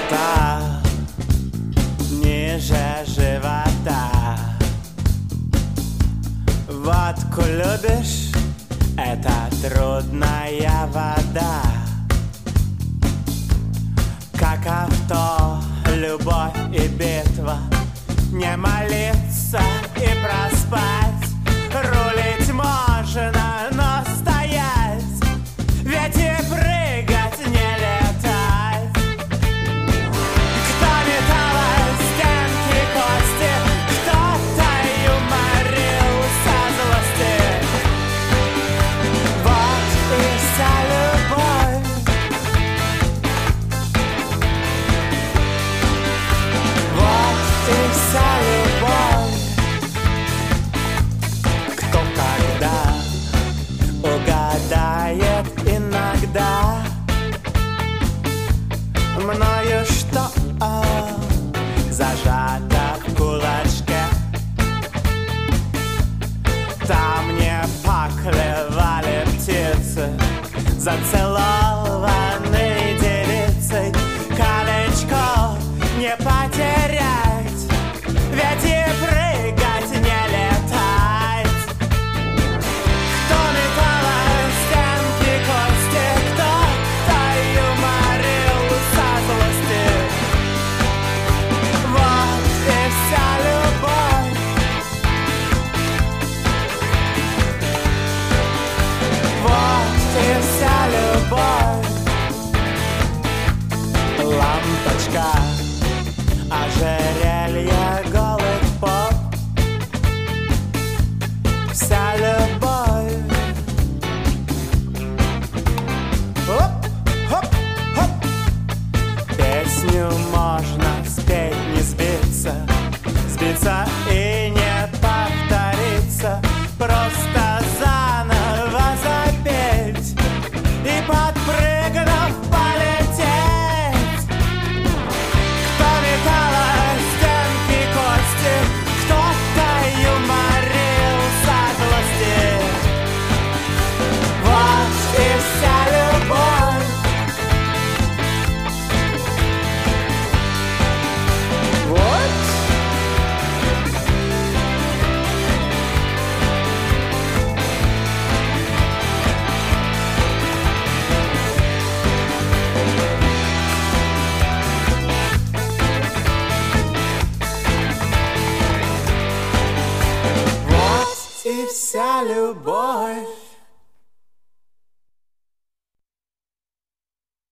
Где-то ниже живота. Водку любишь? Это трудная вода. Как авто, любовь и битва. Не молиться и проспать. Рулить можно, но стоять. Ведь и прыгать не летать. Кто металл, стенки, кости, кто-то юморил со злости. Вот и вся любовь. Вот и вся любовь. Кто когда угадает иногда мною, что зажато в кулачке. Там не поклевали птицы, зацелованные девицей. Колечко не потерять, ведь и прыгать не летать. Кто металл, стенки, кости, кто-то юморил со злости. Вот и вся любовь. Вот и вся любовь. Лампочка, ожерелье, голый поп. Вся любовь. Оп, хоп, хоп. Песню можно спеть, не сбиться. Сбиться и не повториться. Просто заново запеть и подпрыгнув полететь. Кто металл, стенки, кости, кто-то юморил со злости. Вот и вся любовь. Вот. Вот и вся любовь.